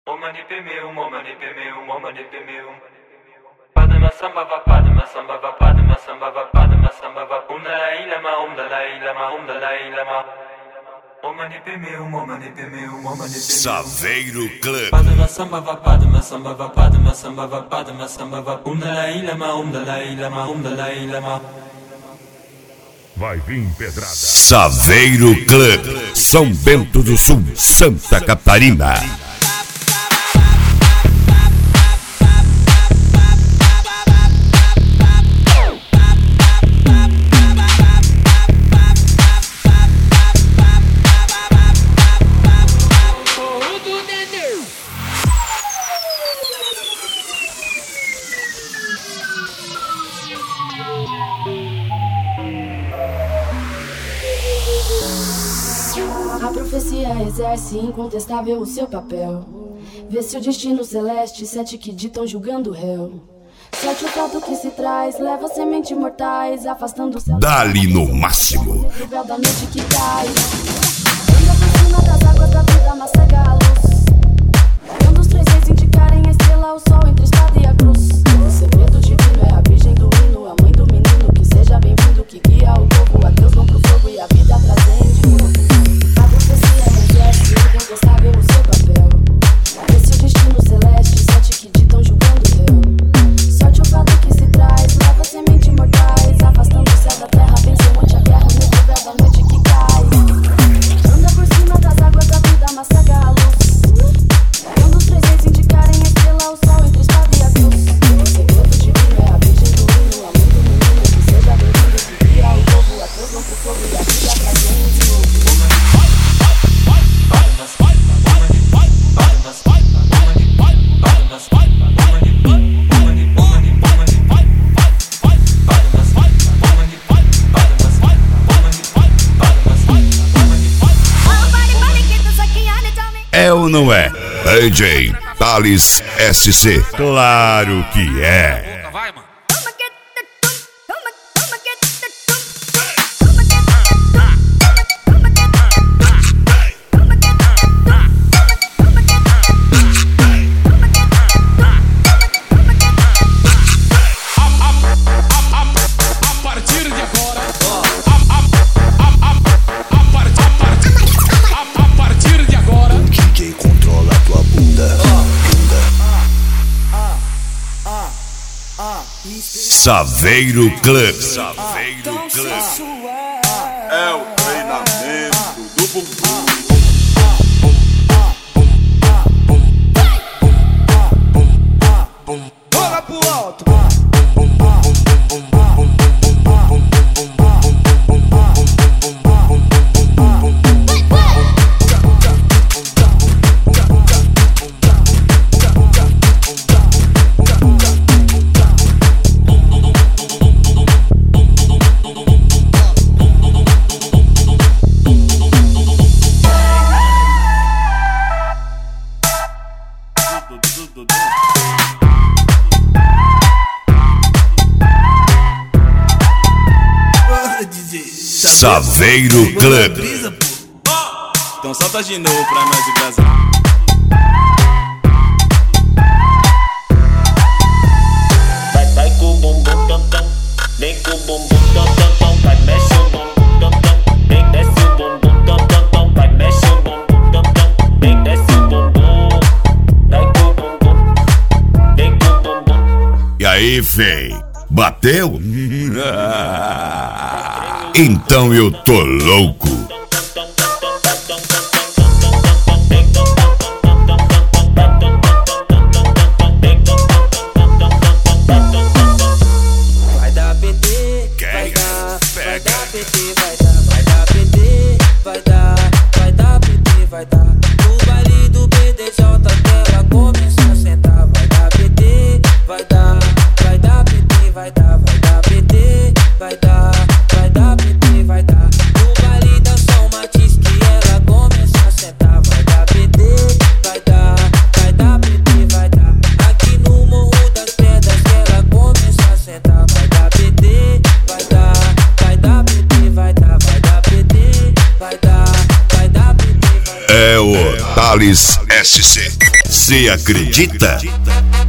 Padma samba va, padma samba va, padma samba va, padma samba va. Dalai Lama, Dalai Lama, Dalai Lama. Saveiro Club. Padma samba va, padma samba va, padma samba va, padma samba va. Dalai Lama, Dalai Lama, Dalai Lama. Vai vir pedrada. Saveiro Club, São Bento do Sul, Santa Catarina. A profecia exerce incontestável o seu papel. Vê se o destino celeste, sete que ditam julgando o réu. Sete o fato que se traz, leva sementes mortais, afastando o céu. Dali no máximo. O véu da noite que cai. Anda por cima das águas da vida, mas cega a luz. Quando os três reis indicarem a estrela, o sol entre a espada e a cruz. O segredo divino é a virgem do hino, a mãe do menino. Que seja bem-vindo, que guia o povo. A Deus vão pro fogo e a vida trazendo. A profecia exerce incontestável o seu papel. Esse o destino celeste, sete que ditam julgando o réu. Sorte o fato que se traz, leva sementes mortais, afastando o céu da terra, venceu ante a guerra, no véu da noite que cai. Anda por cima das águas da vida, mas cega a luz. Quando os três reis indicarem a estrela, o sol entre a espada e a cruz. O segredo divino é a virgem do hino, a mãe do menino. Que seja bem-vindo, que guia o povo. A Deus vão pro fogo e a vida pra gente. É ou não é? DJ Thales SC. Claro que é. Vai, mano. Saveiro Club. Saveiro Club. É o treinamento do bumbum. Bora pro alto. Saveiro Club. Então solta de novo pra nós de Brasil. Vai com o bumbum tam tam, vem com o bumbum tam tam tam, vai mexe o bumbum tam tam, vem desce o bumbum tam tam tam, vai mexe o bumbum tam tam, vem desce o bumbum, vai com o bumbum, vem com o bumbum. E aí, fei? Bateu? Então eu tô louco. Vai dar PT, vai dar, vai dar PT, vai dar, vai dar PT, vai dar, vai dar PT, vai dar. No baile do BDJ até ela começar a sentar. Vai dar PT, vai dar, vai dar PT, vai dar, vai dar PT, vai dar, vai dar PT, vai dar. No baile da São Matiz que ela começar a sentar. Vai dar PT, vai dar, vai dar PT, vai dar. Aqui no Morro das Pedras que ela começar a sentar. Vai dar PT, vai dar, vai dar PT, vai dar, vai dar PT, vai dar, vai dar PT, vai dar. É o Thales SC. Cê acredita?